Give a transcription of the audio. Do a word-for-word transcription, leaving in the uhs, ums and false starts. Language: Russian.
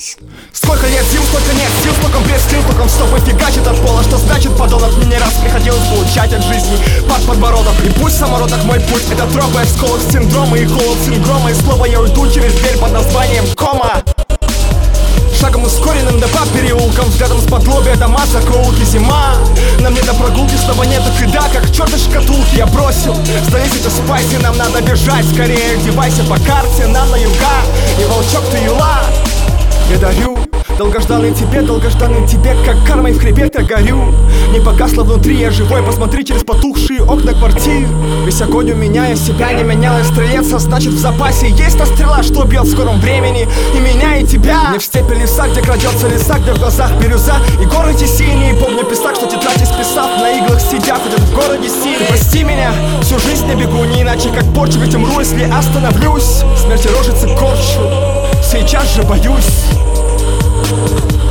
Сколько нет сил, столько нет сил, столько бред, сил, столько стопы фигачит от пола. Что значит подонок? Мне не раз приходилось получать от жизни под подбородок. И пусть самородок мой путь, это тропы, осколок синдрома и холод синдрома. И снова я уйду через дверь под названием кома. Шагом ускоренным до по переулкам, взглядом с подлобья дома, закоулки, зима. На мне до прогулки снова нету кида, как черт из шкатулки я бросил. Сдались это спайси, нам надо бежать скорее. Одевайся по карте, нам на юга. И волчок ты юла. Я дарю долгожданный тебе, долгожданный тебе, как кармой в хребет я горю. Не погасло внутри, я живой, посмотри через потухшие окна квартир. Весь огонь у меня, я себя не менял, и стрелец, а значит в запасе есть та стрела, что бьет в скором времени и меня, и тебя. Не в степи леса, где крадется леса, где в глазах бирюза и горы эти синие. Помню писак, что тетрадь исписав, на иглах сидя, ходят в городе силы. Прости меня, всю жизнь не бегу, не иначе как порчу, ведь умру, если остановлюсь. Смерти рожицы корчу, сейчас же боюсь.